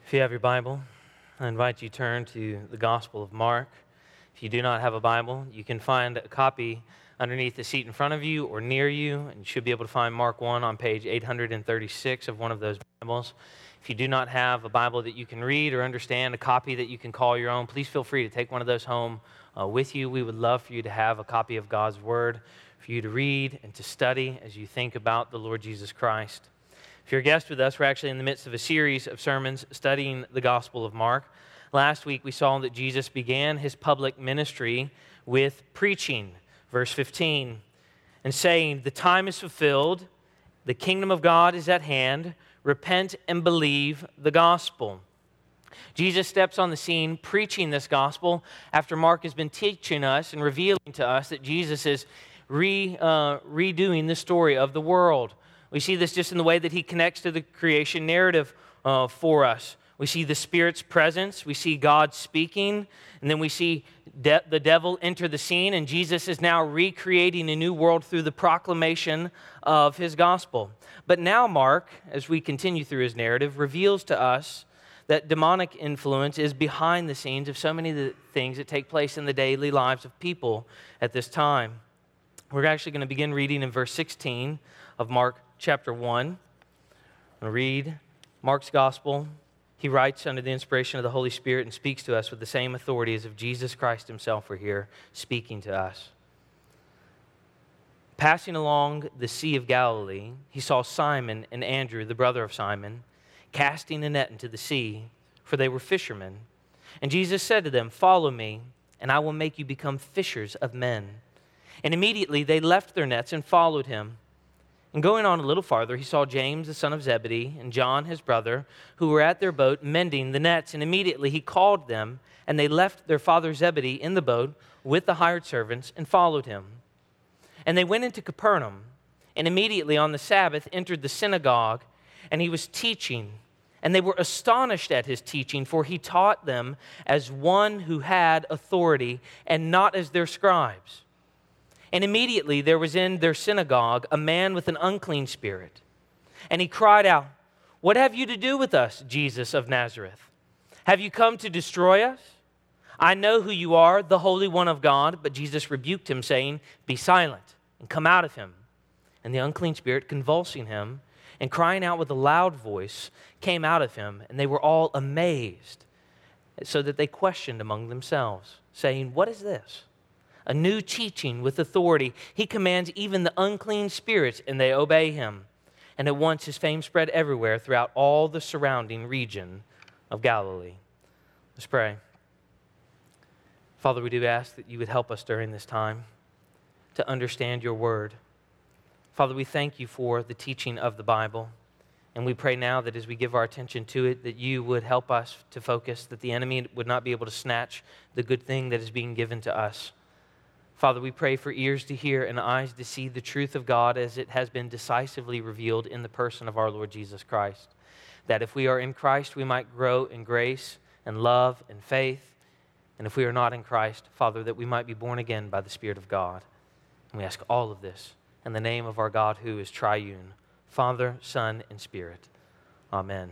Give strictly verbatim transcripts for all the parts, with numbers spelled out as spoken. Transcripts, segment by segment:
If you have your Bible, I invite you to turn to the Gospel of Mark. If you do not have a Bible, you can find a copy underneath the seat in front of you or near you, and you should be able to find Mark one on page eight hundred thirty-six of one of those Bibles. If you do not have a Bible that you can read or understand, a copy that you can call your own, please feel free to take one of those home uh, with you. We would love for you to have a copy of God's Word for you to read and to study as you think about the Lord Jesus Christ. If you're a guest with us, we're actually in the midst of a series of sermons studying the Gospel of Mark. Last week we saw that Jesus began his public ministry with preaching, verse fifteen, and saying, "The time is fulfilled, the kingdom of God is at hand, repent and believe the gospel." Jesus steps on the scene preaching this gospel after Mark has been teaching us and revealing to us that Jesus is re, uh, redoing the story of the world. We see this just in the way that he connects to the creation narrative uh, for us. We see the Spirit's presence, we see God speaking, and then we see de- the devil enter the scene, and Jesus is now recreating a new world through the proclamation of his gospel. But now Mark, as we continue through his narrative, reveals to us that demonic influence is behind the scenes of so many of the things that take place in the daily lives of people at this time. We're actually going to begin reading in verse sixteen of Mark chapter one. I'm going to read Mark's gospel. He writes under the inspiration of the Holy Spirit and speaks to us with the same authority as if Jesus Christ himself were here speaking to us. Passing along the Sea of Galilee, he saw Simon and Andrew, the brother of Simon, casting a net into the sea, for they were fishermen. And Jesus said to them, "Follow me, and I will make you become fishers of men." And immediately they left their nets and followed him. And going on a little farther, he saw James, the son of Zebedee, and John, his brother, who were at their boat mending the nets. And immediately he called them, and they left their father Zebedee in the boat with the hired servants and followed him. And they went into Capernaum, and immediately on the Sabbath entered the synagogue, and he was teaching. And they were astonished at his teaching, for he taught them as one who had authority, and not as their scribes. And immediately there was in their synagogue a man with an unclean spirit. And he cried out, "What have you to do with us, Jesus of Nazareth? Have you come to destroy us? I know who you are, the Holy One of God." But Jesus rebuked him, saying, "Be silent and come out of him." And the unclean spirit, convulsing him and crying out with a loud voice, came out of him. And they were all amazed, so that they questioned among themselves, saying, "What is this? A new teaching with authority. He commands even the unclean spirits, and they obey him." And at once his fame spread everywhere throughout all the surrounding region of Galilee. Let's pray. Father, we do ask that you would help us during this time to understand your word. Father, we thank you for the teaching of the Bible. And we pray now that as we give our attention to it, that you would help us to focus, that the enemy would not be able to snatch the good thing that is being given to us. Father, we pray for ears to hear and eyes to see the truth of God as it has been decisively revealed in the person of our Lord Jesus Christ. That if we are in Christ, we might grow in grace and love and faith. And if we are not in Christ, Father, that we might be born again by the Spirit of God. And we ask all of this in the name of our God who is triune, Father, Son, and Spirit. Amen.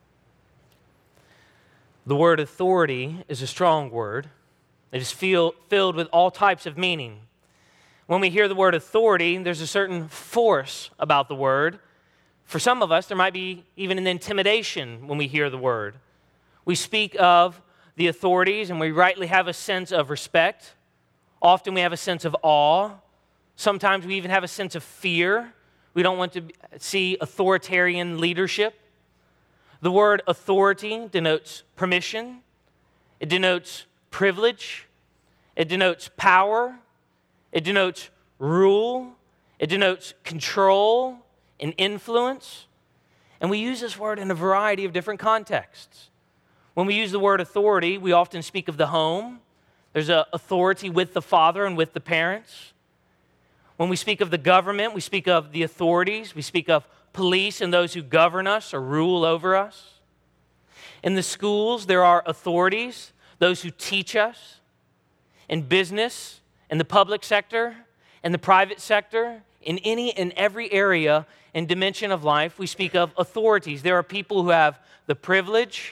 The word authority is a strong word. It is feel, filled with all types of meaning. When we hear the word authority, there's a certain force about the word. For some of us, there might be even an intimidation when we hear the word. We speak of the authorities, and we rightly have a sense of respect. Often we have a sense of awe. Sometimes we even have a sense of fear. We don't want to see authoritarian leadership. The word authority denotes permission. It denotes privilege. It denotes power. It denotes rule. It denotes control and influence. And we use this word in a variety of different contexts. When we use the word authority, we often speak of the home. There's an authority with the father and with the parents. When we speak of the government, we speak of the authorities. We speak of police and those who govern us or rule over us. In the schools, there are authorities, those who teach us. In business, in the public sector, in the private sector, in any and every area and dimension of life, we speak of authorities. There are people who have the privilege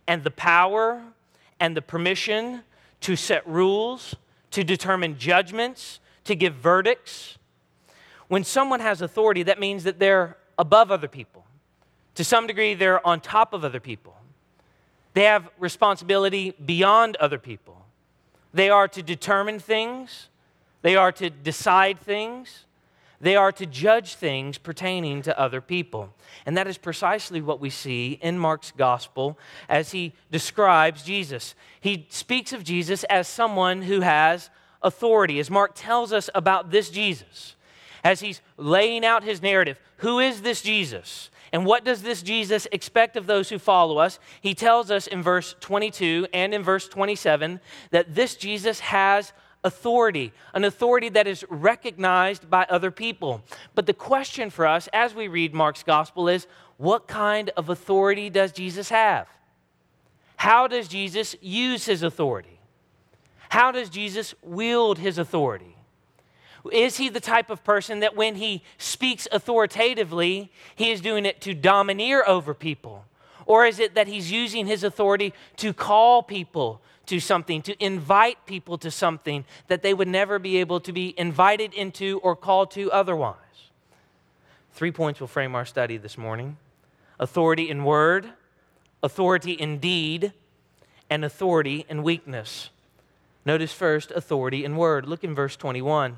and the power and the permission to set rules, to determine judgments, to give verdicts. When someone has authority, that means that they're above other people. To some degree, they're on top of other people. They have responsibility beyond other people. They are to determine things. They are to decide things. They are to judge things pertaining to other people. And that is precisely what we see in Mark's gospel as he describes Jesus. He speaks of Jesus as someone who has authority, as Mark tells us about this Jesus. As he's laying out his narrative, who is this Jesus? And what does this Jesus expect of those who follow us? He tells us in verse twenty-two and in verse twenty-seven that this Jesus has authority, an authority that is recognized by other people. But the question for us as we read Mark's gospel is, what kind of authority does Jesus have? How does Jesus use his authority? How does Jesus wield his authority? Is he the type of person that when he speaks authoritatively, he is doing it to domineer over people? Or is it that he's using his authority to call people to something, to invite people to something that they would never be able to be invited into or called to otherwise? Three points will frame our study this morning: authority in word, authority in deed, and authority in weakness. Notice first, authority in word. Look in verse twenty-one.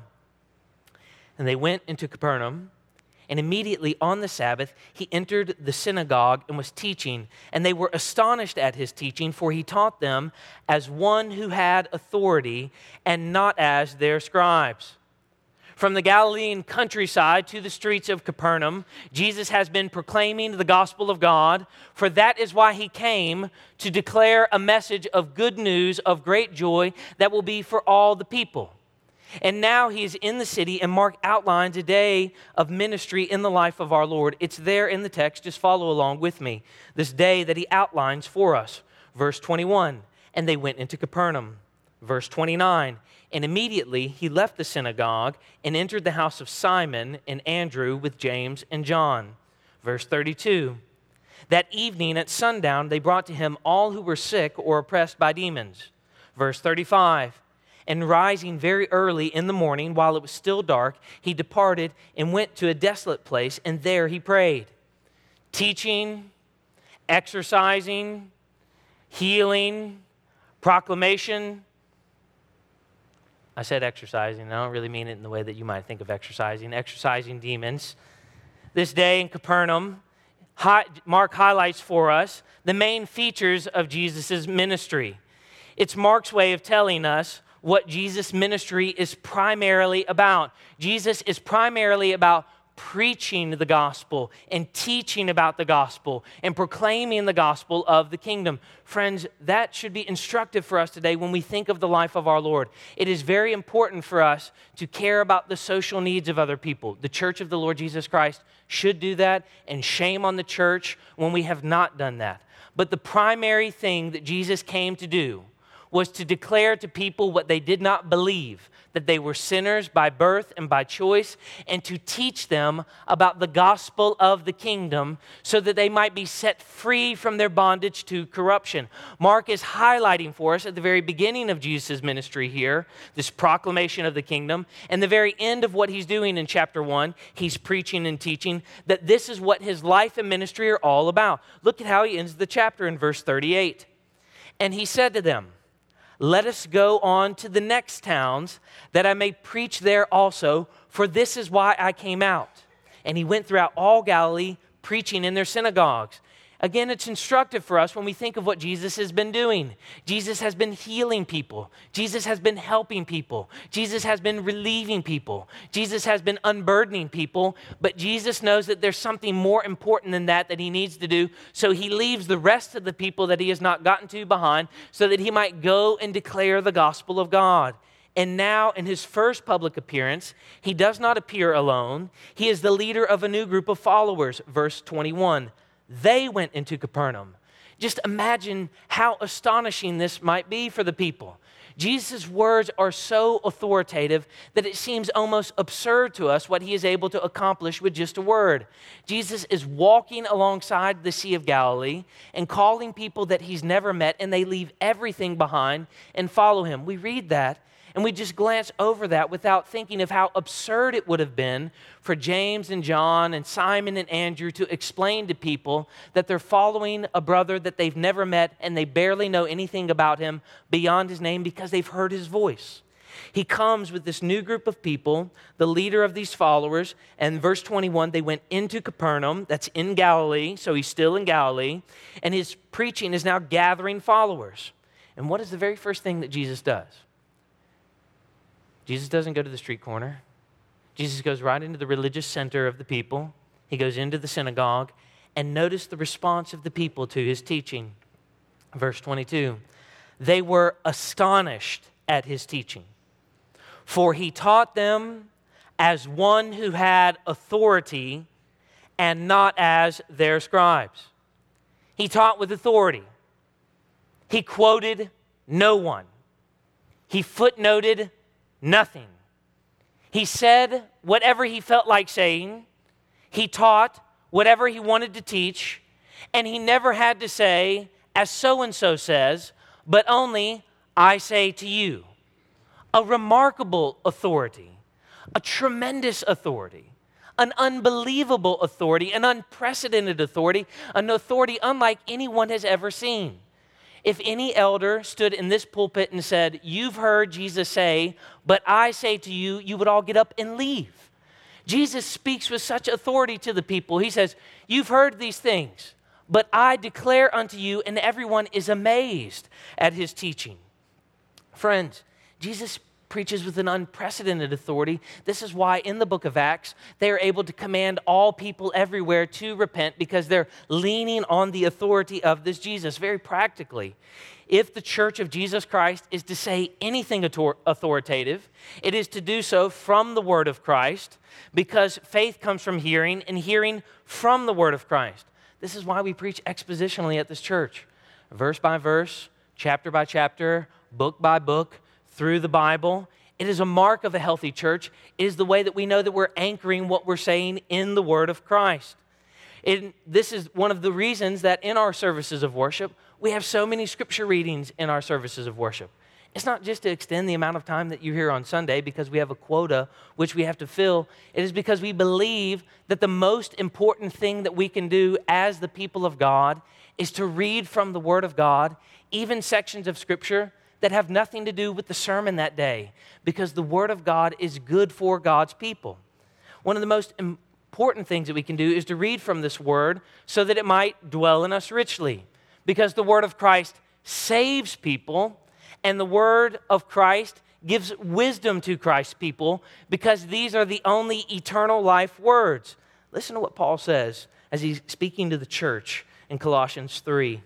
And they went into Capernaum, and immediately on the Sabbath he entered the synagogue and was teaching. And they were astonished at his teaching, for he taught them as one who had authority and not as their scribes. From the Galilean countryside to the streets of Capernaum, Jesus has been proclaiming the gospel of God, for that is why he came, to declare a message of good news of great joy that will be for all the people. And now he is in the city, and Mark outlines a day of ministry in the life of our Lord. It's there in the text. Just follow along with me. This day that he outlines for us. Verse twenty-one, and they went into Capernaum. Verse twenty-nine, and immediately he left the synagogue and entered the house of Simon and Andrew with James and John. Verse thirty-two, that evening at sundown they brought to him all who were sick or oppressed by demons. Verse thirty-five, and rising very early in the morning, while it was still dark, he departed and went to a desolate place, and there he prayed. Teaching, exercising, healing, proclamation. I said exercising. I don't really mean it in the way that you might think of exercising. Exercising demons. This day in Capernaum, Mark highlights for us the main features of Jesus' ministry. It's Mark's way of telling us what Jesus' ministry is primarily about. Jesus is primarily about preaching the gospel and teaching about the gospel and proclaiming the gospel of the kingdom. Friends, that should be instructive for us today when we think of the life of our Lord. It is very important for us to care about the social needs of other people. The church of the Lord Jesus Christ should do that, and shame on the church when we have not done that. But the primary thing that Jesus came to do was to declare to people what they did not believe, that they were sinners by birth and by choice, and to teach them about the gospel of the kingdom so that they might be set free from their bondage to corruption. Mark is highlighting for us at the very beginning of Jesus' ministry here, this proclamation of the kingdom, and the very end of what he's doing in chapter one, he's preaching and teaching that this is what his life and ministry are all about. Look at how he ends the chapter in verse thirty-eight. And he said to them, let us go on to the next towns, that I may preach there also, for this is why I came out. And he went throughout all Galilee, preaching in their synagogues. Again, it's instructive for us when we think of what Jesus has been doing. Jesus has been healing people. Jesus has been helping people. Jesus has been relieving people. Jesus has been unburdening people. But Jesus knows that there's something more important than that that he needs to do. So he leaves the rest of the people that he has not gotten to behind so that he might go and declare the gospel of God. And now, in his first public appearance, he does not appear alone. He is the leader of a new group of followers. Verse twenty-one. They went into Capernaum. Just imagine how astonishing this might be for the people. Jesus' words are so authoritative that it seems almost absurd to us what he is able to accomplish with just a word. Jesus is walking alongside the Sea of Galilee and calling people that he's never met, and they leave everything behind and follow him. We read that, and we just glance over that without thinking of how absurd it would have been for James and John and Simon and Andrew to explain to people that they're following a brother that they've never met and they barely know anything about him beyond his name because they've heard his voice. He comes with this new group of people, the leader of these followers, and verse twenty-one, they went into Capernaum, that's in Galilee, so he's still in Galilee, and his preaching is now gathering followers. And what is the very first thing that Jesus does? Jesus doesn't go to the street corner. Jesus goes right into the religious center of the people. He goes into the synagogue, and notice the response of the people to his teaching. Verse twenty-two, they were astonished at his teaching, for he taught them as one who had authority and not as their scribes. He taught with authority. He quoted no one. He footnoted nothing. He said whatever he felt like saying. He taught whatever he wanted to teach. And he never had to say, as so-and-so says, but only, I say to you. A remarkable authority, a tremendous authority, an unbelievable authority, an unprecedented authority, an authority unlike anyone has ever seen. If any elder stood in this pulpit and said, you've heard Jesus say, but I say to you, you would all get up and leave. Jesus speaks with such authority to the people. He says, you've heard these things, but I declare unto you, and everyone is amazed at his teaching. Friends, Jesus preaches with an unprecedented authority. This is why in the book of Acts, they are able to command all people everywhere to repent because they're leaning on the authority of this Jesus. Very practically, if the church of Jesus Christ is to say anything authoritative, it is to do so from the word of Christ, because faith comes from hearing and hearing from the word of Christ. This is why we preach expositionally at this church, verse by verse, chapter by chapter, book by book, through the Bible. It is a mark of a healthy church. It is the way that we know that we're anchoring what we're saying in the word of Christ. It, this is one of the reasons that in our services of worship, we have so many scripture readings in our services of worship. It's not just to extend the amount of time that you hear on Sunday because we have a quota which we have to fill. It is because we believe that the most important thing that we can do as the people of God is to read from the word of God, even sections of scripture that have nothing to do with the sermon that day, because the word of God is good for God's people. One of the most important things that we can do is to read from this word so that it might dwell in us richly, because the word of Christ saves people, and the word of Christ gives wisdom to Christ's people, because these are the only eternal life words. Listen to what Paul says as he's speaking to the church in Colossians three.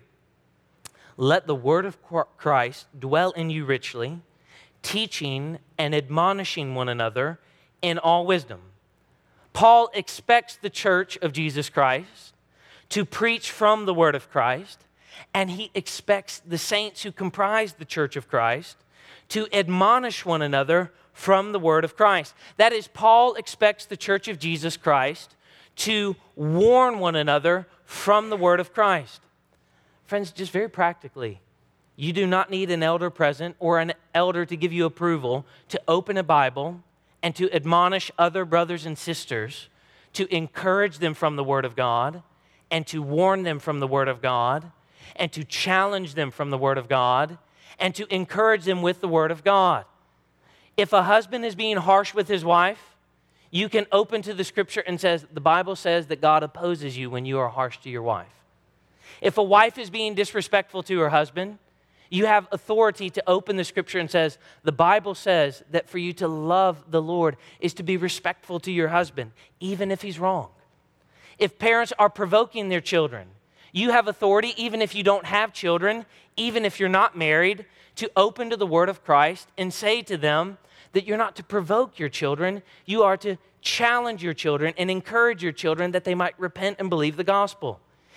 Let the word of Christ dwell in you richly, teaching and admonishing one another in all wisdom. Paul expects the church of Jesus Christ to preach from the word of Christ, and he expects the saints who comprise the church of Christ to admonish one another from the word of Christ. That is, Paul expects the church of Jesus Christ to warn one another from the word of Christ. Friends, just very practically, you do not need an elder present or an elder to give you approval to open a Bible and to admonish other brothers and sisters, to encourage them from the Word of God, and to warn them from the Word of God, and to challenge them from the Word of God, and to encourage them with the Word of God. If a husband is being harsh with his wife, you can open to the Scripture and says, the Bible says that God opposes you when you are harsh to your wife. If a wife is being disrespectful to her husband, you have authority to open the Scripture and says, the Bible says that for you to love the Lord is to be respectful to your husband, even if he's wrong. If parents are provoking their children, you have authority, even if you don't have children, even if you're not married, to open to the Word of Christ and say to them that you're not to provoke your children, you are to challenge your children and encourage your children that they might repent and believe the gospel.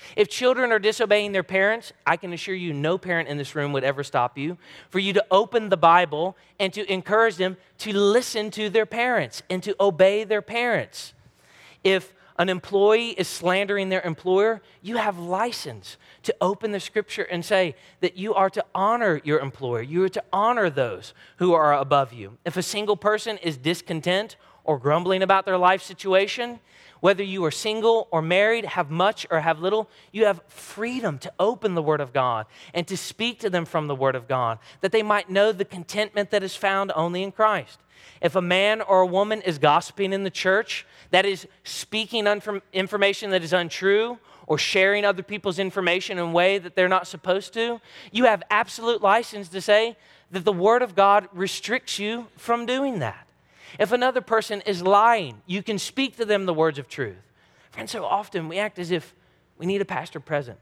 If children are disobeying their parents, I can assure you no parent in this room would ever stop you for you to open the Bible and to encourage them to listen to their parents and to obey their parents. If an employee is slandering their employer, you have license to open the scripture and say that you are to honor your employer. You are to honor those who are above you. If a single person is discontent or grumbling about their life situation, whether you are single or married, have much or have little, you have freedom to open the Word of God and to speak to them from the Word of God, that they might know the contentment that is found only in Christ. If a man or a woman is gossiping in the church, that is speaking unfrom- information that is untrue or sharing other people's information in a way that they're not supposed to, you have absolute license to say that the Word of God restricts you from doing that. If another person is lying, you can speak to them the words of truth. Friends, so often we act as if we need a pastor present,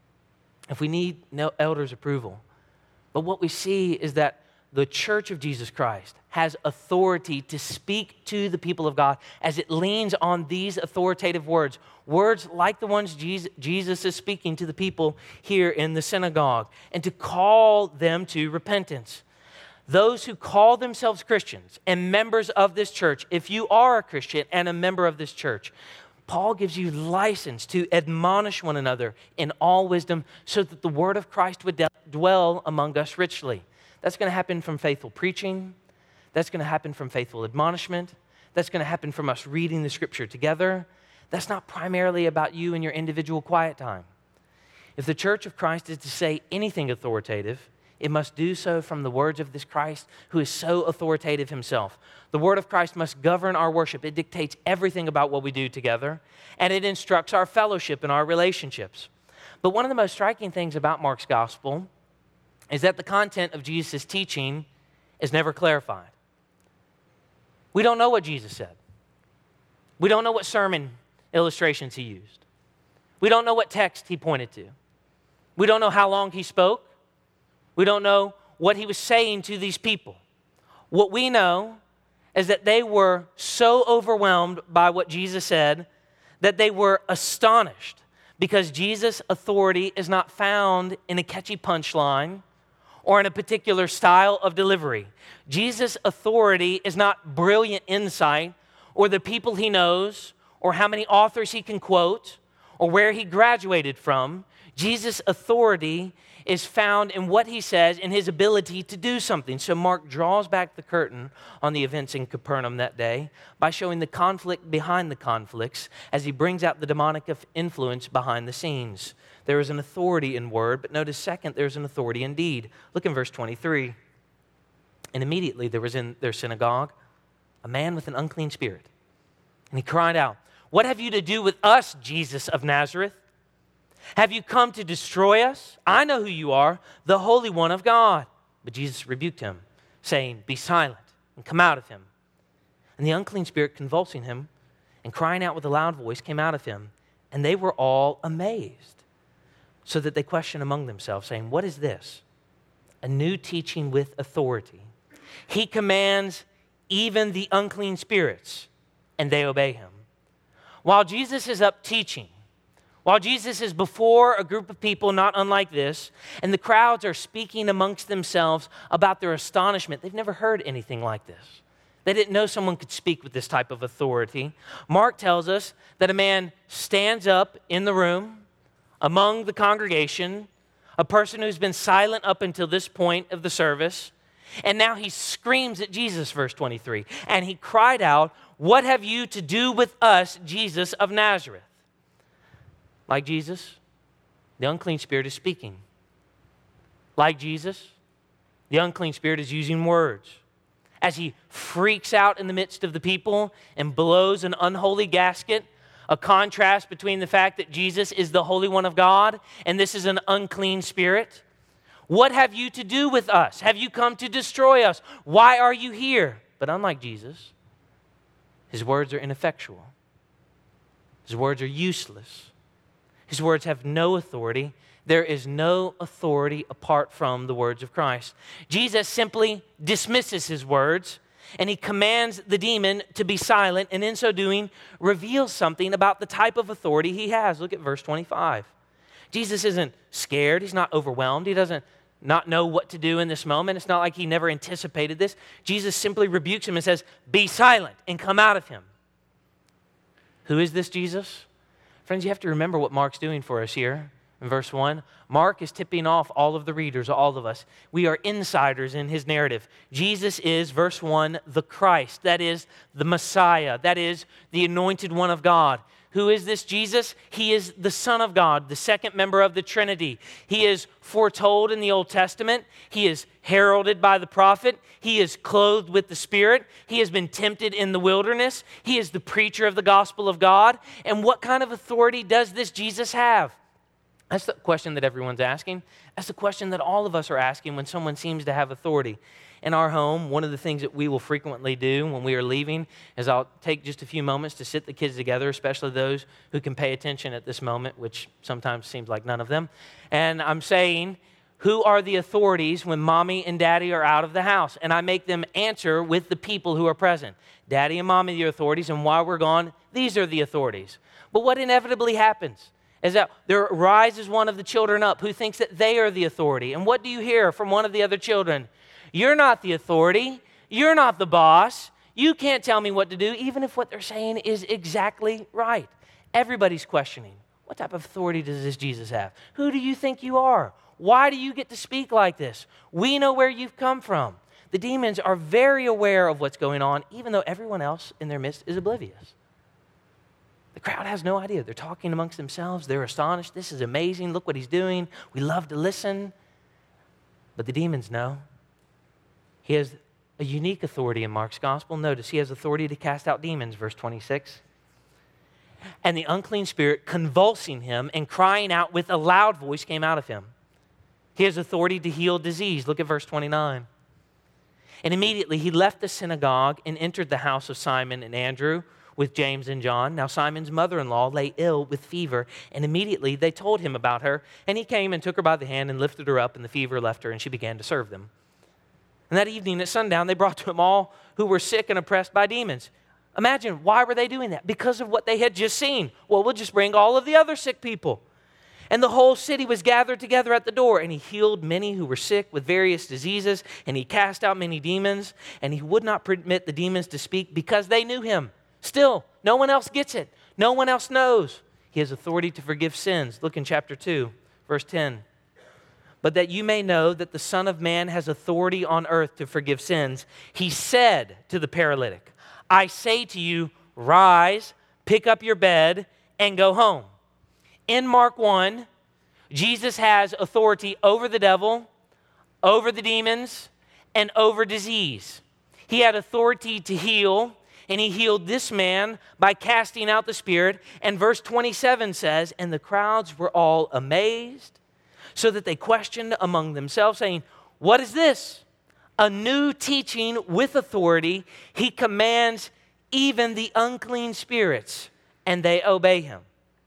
if we need no elders' approval. But what we see is that the church of Jesus Christ has authority to speak to the people of God as it leans on these authoritative words, words like the ones Jesus is speaking to the people here in the synagogue, and to call them to repentance. Those who call themselves Christians and members of this church, if you are a Christian and a member of this church, Paul gives you license to admonish one another in all wisdom so that the word of Christ would dwell among us richly. That's going to happen from faithful preaching. That's going to happen from faithful admonishment. That's going to happen from us reading the scripture together. That's not primarily about you and your individual quiet time. If the church of Christ is to say anything authoritative, it must do so from the words of this Christ who is so authoritative himself. The word of Christ must govern our worship. It dictates everything about what we do together, and it instructs our fellowship and our relationships. But one of the most striking things about Mark's gospel is that the content of Jesus' teaching is never clarified. We don't know what Jesus said. We don't know what sermon illustrations he used. We don't know what text he pointed to. We don't know how long he spoke. We don't know what he was saying to these people. What we know is that they were so overwhelmed by what Jesus said that they were astonished because Jesus' authority is not found in a catchy punchline or in a particular style of delivery. Jesus' authority is not brilliant insight or the people he knows or how many authors he can quote or where he graduated from. Jesus' authority is found in what he says, in his ability to do something. So Mark draws back the curtain on the events in Capernaum that day by showing the conflict behind the conflicts as he brings out the demonic influence behind the scenes. There is an authority in word, but notice second, there's an authority in deed. Look in verse twenty-three. And immediately there was in their synagogue a man with an unclean spirit. And he cried out, "What have you to do with us, Jesus of Nazareth? Have you come to destroy us? I know who you are, the Holy One of God." But Jesus rebuked him, saying, "Be silent and come out of him." And the unclean spirit, convulsing him and crying out with a loud voice, came out of him. And they were all amazed, so that they questioned among themselves, saying, "What is this? A new teaching with authority. He commands even the unclean spirits, and they obey him." While Jesus is up teaching, while Jesus is before a group of people not unlike this, and the crowds are speaking amongst themselves about their astonishment, they've never heard anything like this. They didn't know someone could speak with this type of authority. Mark tells us that a man stands up in the room among the congregation, a person who's been silent up until this point of the service, and now he screams at Jesus, verse twenty-three, and he cried out, "What have you to do with us, Jesus of Nazareth?" Like Jesus, the unclean spirit is speaking. Like Jesus, the unclean spirit is using words. As he freaks out in the midst of the people and blows an unholy gasket, a contrast between the fact that Jesus is the Holy One of God and this is an unclean spirit. "What have you to do with us? Have you come to destroy us? Why are you here?" But unlike Jesus, his words are ineffectual. His words are useless. His words have no authority. There is no authority apart from the words of Christ. Jesus simply dismisses his words, and he commands the demon to be silent, and in so doing, reveals something about the type of authority he has. Look at verse twenty-five. Jesus isn't scared. He's not overwhelmed. He doesn't not know what to do in this moment. It's not like he never anticipated this. Jesus simply rebukes him and says, be silent and come out of him. Who is this Jesus? Friends, you have to remember what Mark's doing for us here in verse one. Mark is tipping off all of the readers, all of us. We are insiders in his narrative. Jesus is, verse one, the Christ. That is the Messiah. That is the anointed one of God. Who is this Jesus? He is the Son of God, the second member of the Trinity. He is foretold in the Old Testament. He is heralded by the prophet. He is clothed with the Spirit. He has been tempted in the wilderness. He is the preacher of the gospel of God. And what kind of authority does this Jesus have? That's the question that everyone's asking. That's the question that all of us are asking when someone seems to have authority. In our home, one of the things that we will frequently do when we are leaving is I'll take just a few moments to sit the kids together, especially those who can pay attention at this moment, which sometimes seems like none of them. And I'm saying, who are the authorities when mommy and daddy are out of the house? And I make them answer with the people who are present. Daddy and mommy are the authorities, and while we're gone, these are the authorities. But what inevitably happens is that there rises one of the children up who thinks that they are the authority. And what do you hear from one of the other children? You're not the authority. You're not the boss. You can't tell me what to do, even if what they're saying is exactly right. Everybody's questioning, what type of authority does this Jesus have? Who do you think you are? Why do you get to speak like this? We know where you've come from. The demons are very aware of what's going on, even though everyone else in their midst is oblivious. The crowd has no idea. They're talking amongst themselves. They're astonished. This is amazing. Look what he's doing. We love to listen. But the demons know. He has a unique authority in Mark's gospel. Notice he has authority to cast out demons, verse twenty-six. And the unclean spirit, convulsing him and crying out with a loud voice, came out of him. He has authority to heal disease. Look at verse twenty-nine. And immediately he left the synagogue and entered the house of Simon and Andrew with James and John. Now Simon's mother-in-law lay ill with fever, and immediately they told him about her. And he came and took her by the hand and lifted her up, and the fever left her, and she began to serve them. And that evening at sundown, they brought to him all who were sick and oppressed by demons. Imagine, why were they doing that? Because of what they had just seen. Well, we'll just bring all of the other sick people. And the whole city was gathered together at the door, and he healed many who were sick with various diseases, and he cast out many demons, and he would not permit the demons to speak because they knew him. Still, no one else gets it. No one else knows. He has authority to forgive sins. Look in chapter two, verse ten. But that you may know that the Son of Man has authority on earth to forgive sins, he said to the paralytic, I say to you, rise, pick up your bed, and go home. In Mark one, Jesus has authority over the devil, over the demons, and over disease. He had authority to heal, and he healed this man by casting out the spirit. And verse twenty-seven says, and the crowds were all amazed, so that they questioned among themselves, saying, what is this? A new teaching with authority. He commands even the unclean spirits, and they obey him.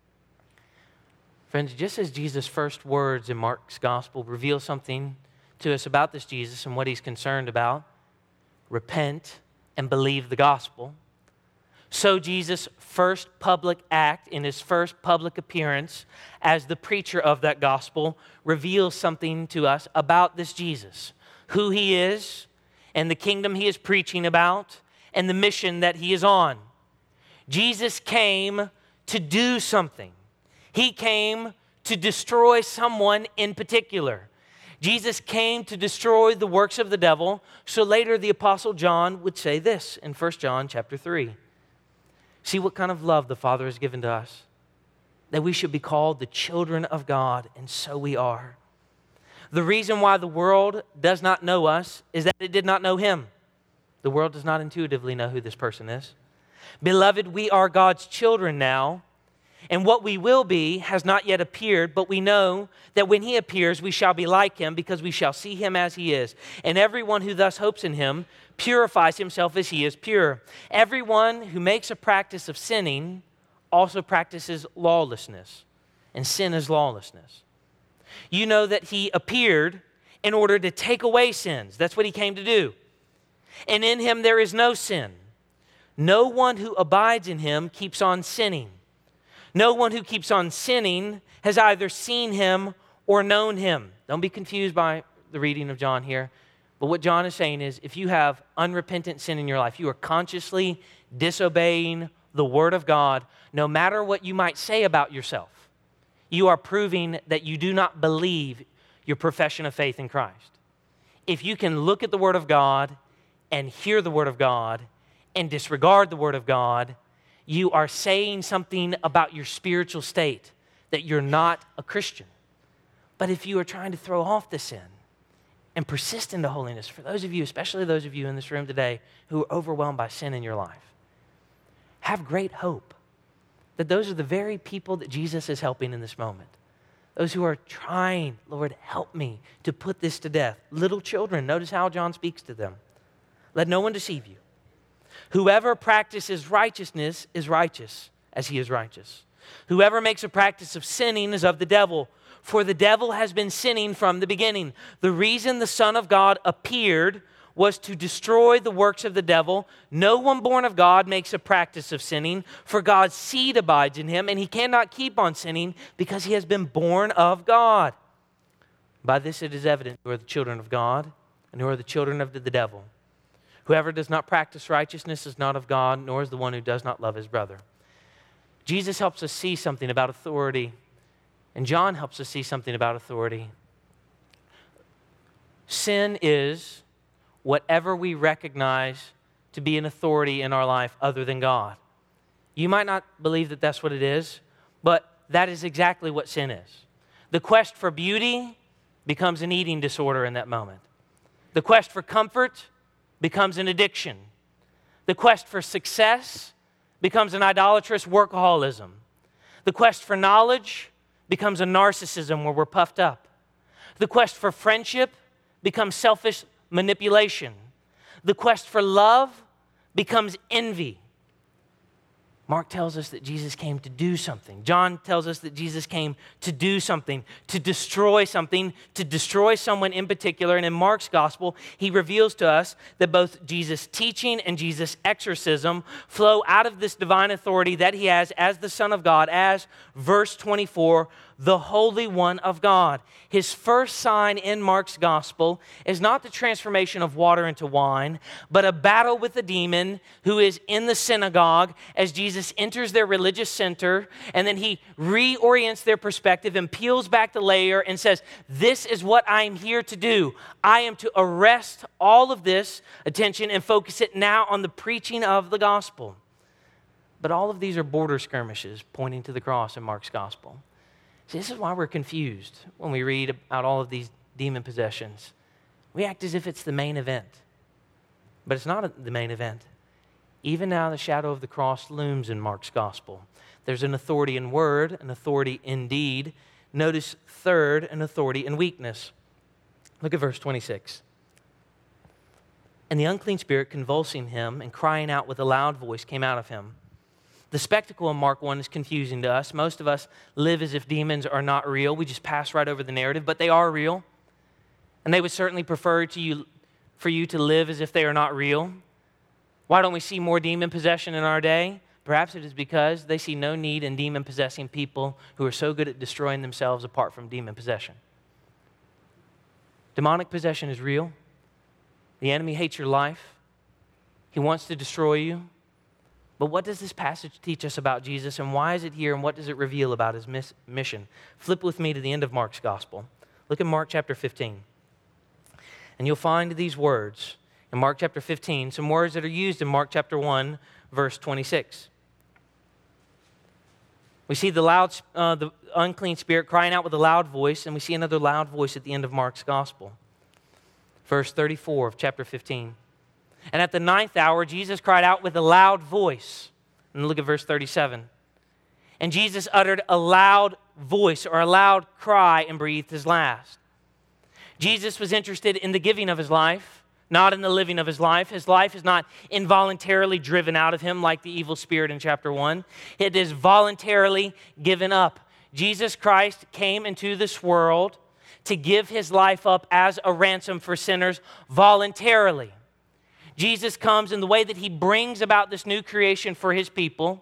Friends, just as Jesus' first words in Mark's gospel reveal something to us about this Jesus and what he's concerned about, repent and believe the gospel, so Jesus' first public act in his first public appearance as the preacher of that gospel reveals something to us about this Jesus, who he is and the kingdom he is preaching about and the mission that he is on. Jesus came to do something. He came to destroy someone in particular. Jesus came to destroy the works of the devil. So later the Apostle John would say this in First John chapter three. See what kind of love the Father has given to us, that we should be called the children of God, and so we are. The reason why the world does not know us is that it did not know him. The world does not intuitively know who this person is. Beloved, we are God's children now, and what we will be has not yet appeared, but we know that when he appears, we shall be like him because we shall see him as he is. And everyone who thus hopes in him purifies himself as he is pure. Everyone who makes a practice of sinning also practices lawlessness, and sin is lawlessness. You know that he appeared in order to take away sins. That's what he came to do. And in him there is no sin. No one who abides in him keeps on sinning. No one who keeps on sinning has either seen him or known him. Don't be confused by the reading of John here. But what John is saying is, if you have unrepentant sin in your life, you are consciously disobeying the Word of God, no matter what you might say about yourself, you are proving that you do not believe your profession of faith in Christ. If you can look at the Word of God and hear the Word of God and disregard the Word of God, you are saying something about your spiritual state, that you're not a Christian. But if you are trying to throw off the sin and persist into holiness, for those of you, especially those of you in this room today who are overwhelmed by sin in your life, have great hope that those are the very people that Jesus is helping in this moment. Those who are trying, Lord, help me to put this to death. Little children, notice how John speaks to them. Let no one deceive you. Whoever practices righteousness is righteous as he is righteous. Whoever makes a practice of sinning is of the devil, for the devil has been sinning from the beginning. The reason the Son of God appeared was to destroy the works of the devil. No one born of God makes a practice of sinning, for God's seed abides in him, and he cannot keep on sinning because he has been born of God. By this it is evident who are the children of God and who are the children of the devil. Whoever does not practice righteousness is not of God, nor is the one who does not love his brother. Jesus helps us see something about authority, and John helps us see something about authority. Sin is whatever we recognize to be an authority in our life other than God. You might not believe that that's what it is, but that is exactly what sin is. The quest for beauty becomes an eating disorder in that moment. The quest for comfort becomes an addiction. The quest for success becomes an idolatrous workaholism. The quest for knowledge becomes a narcissism where we're puffed up. The quest for friendship becomes selfish manipulation. The quest for love becomes envy. Mark tells us that Jesus came to do something. John tells us that Jesus came to do something, to destroy something, to destroy someone in particular. And in Mark's gospel, he reveals to us that both Jesus' teaching and Jesus' exorcism flow out of this divine authority that he has as the Son of God, as verse twenty-four, the Holy One of God. His first sign in Mark's gospel is not the transformation of water into wine, but a battle with a demon who is in the synagogue as Jesus enters their religious center, and then he reorients their perspective and peels back the layer and says, this is what I'm here to do. I am to arrest all of this attention and focus it now on the preaching of the gospel. But all of these are border skirmishes pointing to the cross in Mark's gospel. See, this is why we're confused when we read about all of these demon possessions. We act as if it's the main event, but it's not the main event. Even now, the shadow of the cross looms in Mark's gospel. There's an authority in word, an authority in deed. Notice third, an authority in weakness. Look at verse twenty-six. And the unclean spirit, convulsing him and crying out with a loud voice, came out of him. The spectacle in Mark one is confusing to us. Most of us live as if demons are not real. We just pass right over the narrative, but they are real. And they would certainly prefer to you, for you to live as if they are not real. Why don't we see more demon possession in our day? Perhaps it is because they see no need in demon-possessing people who are so good at destroying themselves apart from demon possession. Demonic possession is real. The enemy hates your life. He wants to destroy you. But what does this passage teach us about Jesus, and why is it here, and what does it reveal about his miss- mission? Flip with me to the end of Mark's gospel. Look at Mark chapter fifteen. And you'll find these words in Mark chapter fifteen, some words that are used in Mark chapter one, verse twenty-six. We see the loud, uh, the unclean spirit crying out with a loud voice, and we see another loud voice at the end of Mark's gospel. Verse thirty-four of chapter fifteen. And at the ninth hour, Jesus cried out with a loud voice. And look at verse thirty-seven. And Jesus uttered a loud voice or a loud cry and breathed his last. Jesus was interested in the giving of his life, not in the living of his life. His life is not involuntarily driven out of him like the evil spirit in chapter one. It is voluntarily given up. Jesus Christ came into this world to give his life up as a ransom for sinners voluntarily. Jesus comes in the way that he brings about this new creation for his people.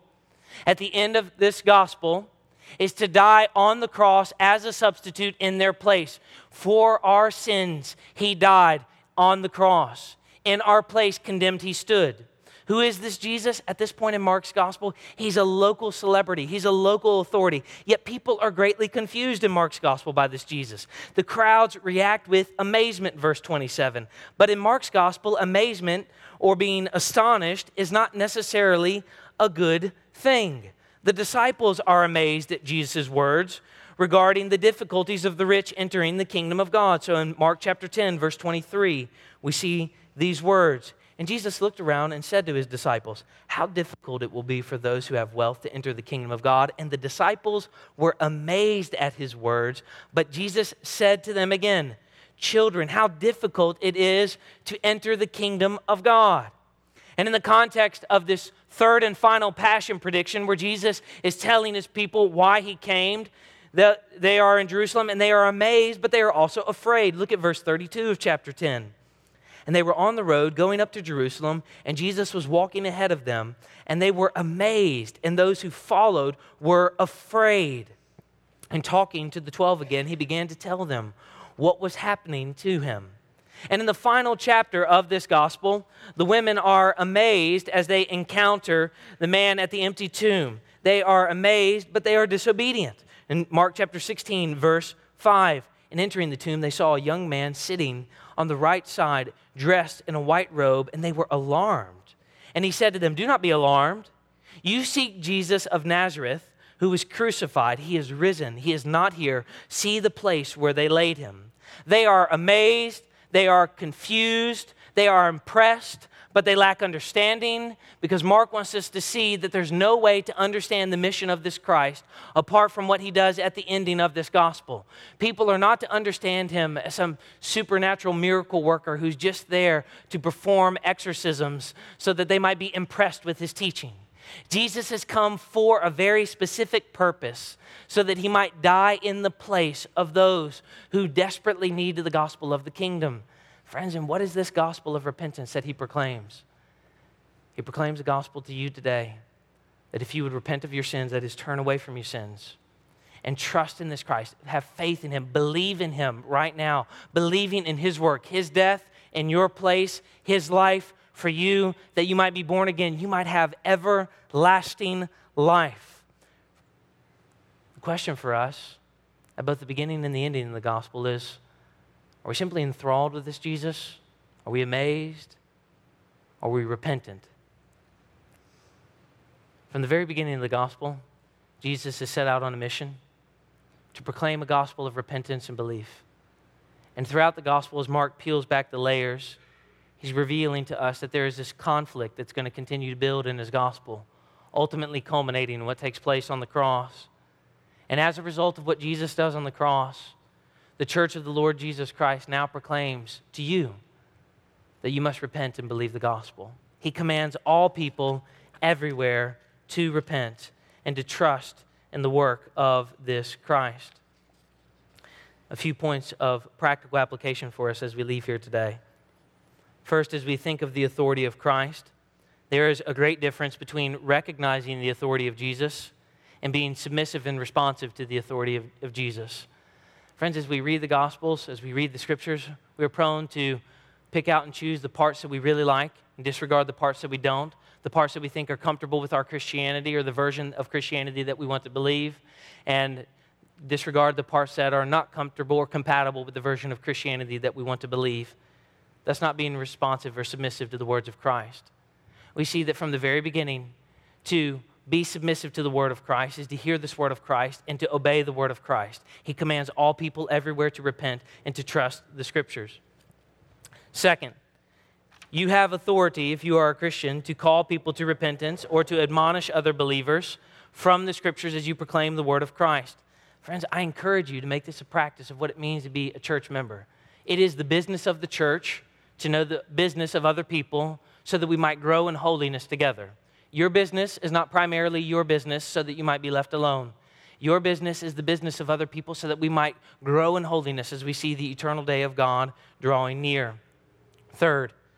at the end of this gospel is to die on the cross as a substitute in their place. For our sins, he died on the cross. In our place, condemned, he stood. Who is this Jesus? At this point in Mark's gospel, he's a local celebrity. He's a local authority. Yet people are greatly confused in Mark's gospel by this Jesus. The crowds react with amazement, verse twenty-seven. But in Mark's gospel, amazement or being astonished is not necessarily a good thing. The disciples are amazed at Jesus' words regarding the difficulties of the rich entering the kingdom of God. So in Mark chapter ten, verse twenty-three, we see these words. And Jesus looked around and said to his disciples, how difficult it will be for those who have wealth to enter the kingdom of God. And the disciples were amazed at his words. But Jesus said to them again, children, how difficult it is to enter the kingdom of God. And in the context of this third and final passion prediction, where Jesus is telling his people why he came, that they are in Jerusalem and they are amazed, but they are also afraid. Look at verse thirty-two of chapter ten. And they were on the road going up to Jerusalem, and Jesus was walking ahead of them, and they were amazed, and those who followed were afraid. And talking to the twelve again, he began to tell them what was happening to him. And in the final chapter of this gospel, the women are amazed as they encounter the man at the empty tomb. They are amazed, but they are disobedient. In Mark chapter sixteen, verse five, and entering the tomb, they saw a young man sitting on the right side, dressed in a white robe, and they were alarmed. And he said to them, do not be alarmed. You seek Jesus of Nazareth, who was crucified. He is risen. He is not here. See the place where they laid him. They are amazed. They are confused. They are impressed, but they lack understanding, because Mark wants us to see that there's no way to understand the mission of this Christ apart from what he does at the ending of this gospel. People are not to understand him as some supernatural miracle worker who's just there to perform exorcisms so that they might be impressed with his teaching. Jesus has come for a very specific purpose, so that he might die in the place of those who desperately need the gospel of the kingdom. Friends, and what is this gospel of repentance that he proclaims? He proclaims the gospel to you today, that if you would repent of your sins, that is, turn away from your sins and trust in this Christ, have faith in him, believe in him right now, believing in his work, his death in your place, his life for you, that you might be born again, you might have everlasting life. The question for us at both the beginning and the ending of the gospel is, are we simply enthralled with this Jesus? Are we amazed? Are we repentant? From the very beginning of the gospel, Jesus has set out on a mission to proclaim a gospel of repentance and belief. And throughout the gospel, as Mark peels back the layers, he's revealing to us that there is this conflict that's going to continue to build in his gospel, ultimately culminating in what takes place on the cross. And as a result of what Jesus does on the cross, the church of the Lord Jesus Christ now proclaims to you that you must repent and believe the gospel. He commands all people everywhere to repent and to trust in the work of this Christ. A few points of practical application for us as we leave here today. First, as we think of the authority of Christ, there is a great difference between recognizing the authority of Jesus and being submissive and responsive to the authority of, of Jesus. Friends, as we read the Gospels, as we read the Scriptures, we're prone to pick out and choose the parts that we really like and disregard the parts that we don't, the parts that we think are comfortable with our Christianity or the version of Christianity that we want to believe, and disregard the parts that are not comfortable or compatible with the version of Christianity that we want to believe. That's not being responsive or submissive to the words of Christ. We see that from the very beginning, to be submissive to the word of Christ is to hear this word of Christ and to obey the word of Christ. He commands all people everywhere to repent and to trust the Scriptures. Second, you have authority, if you are a Christian, to call people to repentance or to admonish other believers from the Scriptures as you proclaim the word of Christ. Friends, I encourage you to make this a practice of what it means to be a church member. It is the business of the church to know the business of other people so that we might grow in holiness together. Your business is not primarily your business so that you might be left alone. Your business is the business of other people so that we might grow in holiness as we see the eternal day of God drawing near. Third,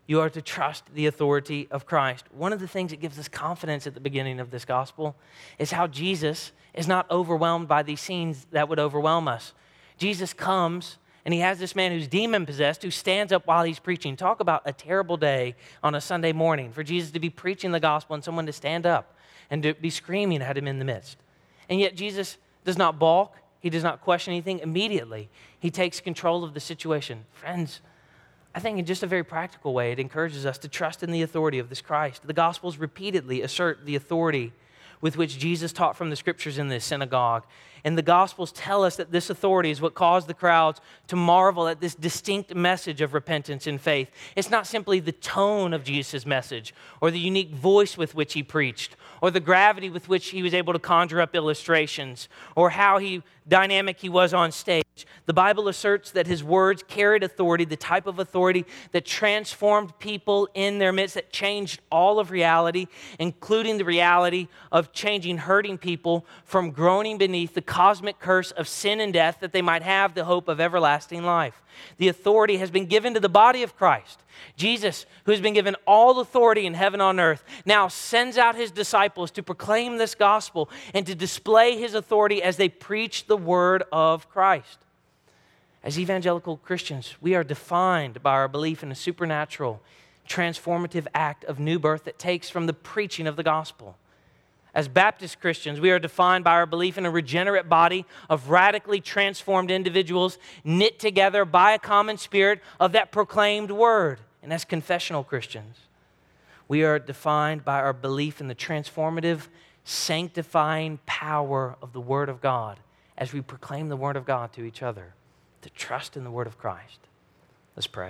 You are to trust the authority of Christ. One of the things that gives us confidence at the beginning of this gospel is how Jesus is not overwhelmed by these scenes that would overwhelm us. Jesus comes and he has this man who's demon-possessed who stands up while he's preaching. Talk about a terrible day on a Sunday morning for Jesus to be preaching the gospel and someone to stand up and to be screaming at him in the midst. And yet Jesus does not balk. He does not question anything. Immediately, he takes control of the situation. Friends, I think in just a very practical way, it encourages us to trust in the authority of this Christ. The Gospels repeatedly assert the authority with which Jesus taught from the Scriptures in this synagogue. And the Gospels tell us that this authority is what caused the crowds to marvel at this distinct message of repentance and faith. It's not simply the tone of Jesus' message or the unique voice with which he preached or the gravity with which he was able to conjure up illustrations or how he dynamic he was on stage. The Bible asserts that his words carried authority, the type of authority that transformed people in their midst, that changed all of reality, including the reality of changing hurting people from groaning beneath the cosmic curse of sin and death that they might have the hope of everlasting life. The authority has been given to the body of Christ. Jesus, who has been given all authority in heaven and on earth, now sends out his disciples to proclaim this gospel and to display his authority as they preach the word of Christ. As evangelical Christians, we are defined by our belief in a supernatural, transformative act of new birth that takes from the preaching of the gospel. As Baptist Christians, we are defined by our belief in a regenerate body of radically transformed individuals knit together by a common spirit of that proclaimed word. And as confessional Christians, we are defined by our belief in the transformative, sanctifying power of the Word of God as we proclaim the Word of God to each other, to trust in the Word of Christ. Let's pray.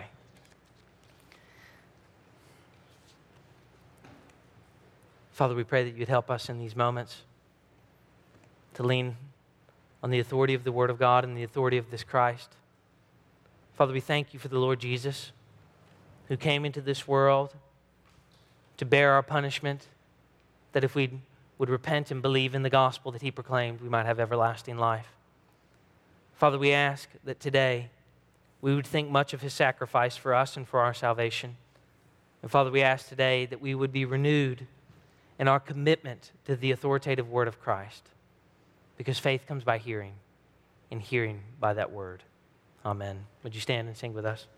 Father, we pray that you'd help us in these moments to lean on the authority of the Word of God and the authority of this Christ. Father, we thank you for the Lord Jesus, who came into this world to bear our punishment, that if we would repent and believe in the gospel that he proclaimed, we might have everlasting life. Father, we ask that today we would think much of his sacrifice for us and for our salvation. And Father, we ask today that we would be renewed in our commitment to the authoritative word of Christ, because faith comes by hearing, and hearing by that word. Amen. Would you stand and sing with us?